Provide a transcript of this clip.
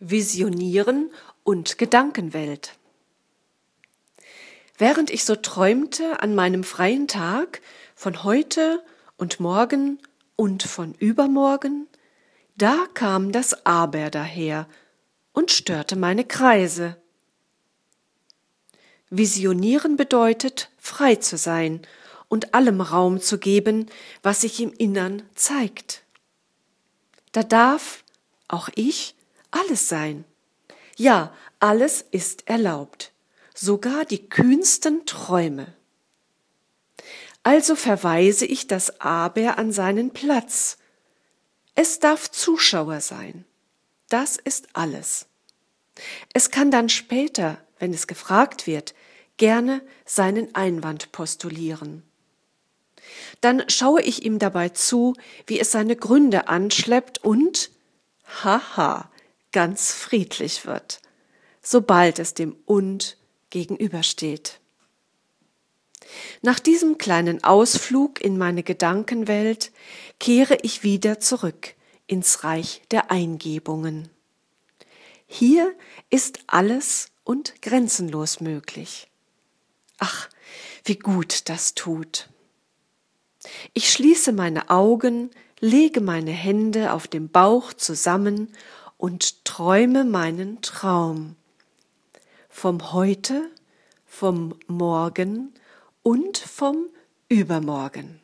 Visionieren und Gedankenwelt. Während ich so träumte an meinem freien Tag von heute und morgen und von übermorgen, da kam das Aber daher und störte meine Kreise. Visionieren bedeutet, frei zu sein und allem Raum zu geben, was sich im Innern zeigt. Da darf auch ich alles sein. Ja, alles ist erlaubt, sogar die kühnsten Träume. Also verweise ich das Aber an seinen Platz. Es darf Zuschauer sein. Das ist alles. Es kann dann später, wenn es gefragt wird, gerne seinen Einwand postulieren. Dann schaue ich ihm dabei zu, wie es seine Gründe anschleppt und, haha, ganz friedlich wird, sobald es dem Und gegenübersteht. Nach diesem kleinen Ausflug in meine Gedankenwelt kehre ich wieder zurück ins Reich der Eingebungen. Hier ist alles und grenzenlos möglich. Ach, wie gut das tut. Ich schließe meine Augen, lege meine Hände auf dem Bauch zusammen und träume meinen Traum. Vom Heute, vom Morgen und vom Übermorgen.